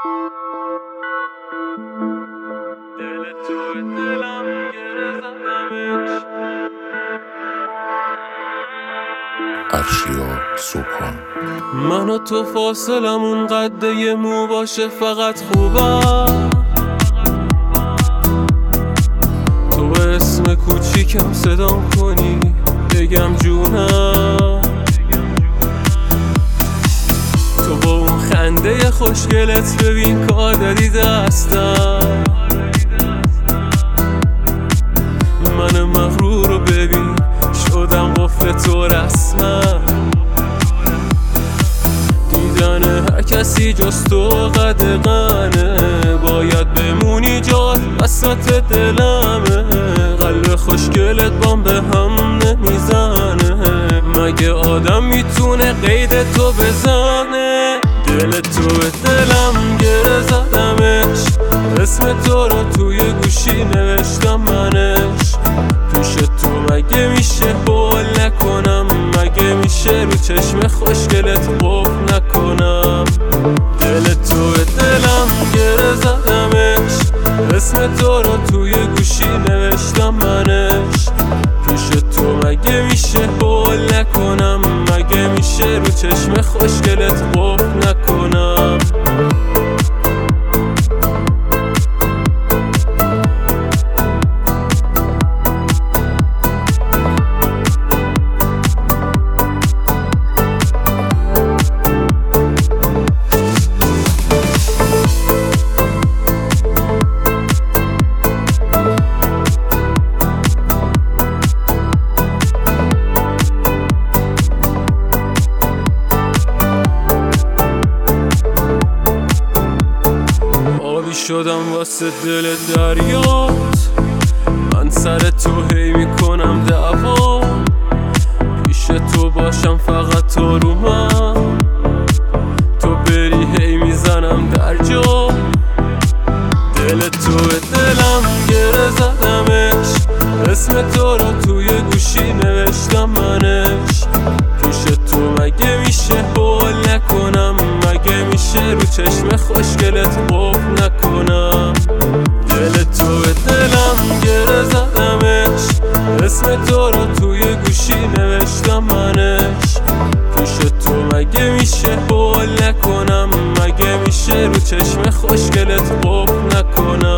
دل تو دلم گره زدمش. ارشیا صبحان. من و تو فاصلمون قد یه مو باشه فقط خوبم. تو اسم کوچیکم صدام کنی بگم جونم. تو با اون خنده خوشگلت ببین کار داری دستم. من مغرور رو ببین شدم قفل تو رسمم. دیدن هر کسی جز تو قدغنه، باید بمونی جات وسط دلمه. قلب خوشگلت بام به هم نمیزنه، مگه آدم میتونه قید تو بزنه؟ دل تو دلم گره زدمش، اسم تو رو توی گوشی نوشتم منش. پیش تو مگه میشه بول نکنم؟ مگه میشه رو چشم خوشگلت قفل نکنم؟ دل تو دلم گره زدمش، اسم تو رو توی گوشی نوشتم منش. پیش تو مگه میشه بول نکنم؟ مگه میشه رو چشم خوشگلت قفل نکنم؟ شدم واسه دل دریات، من سر تو هی میکنم دعوا. پیش تو باشم فقط تو رو من، تو بری هی میزنم در جا. دل تو دلم گره زدمش، اسم تو رو توی گوشی نوشتم منش. پیش تو مگه میشه بول نکنم؟ مگه میشه رو چشم خوشگلت قفل نکنم؟ دل تو دلم گره زدمش، اسم تو رو توی گوشی نوشتم منش. پیش تو مگه میشه بول نکنم؟ مگه میشه رو چشم خوشگلت قفل نکنم؟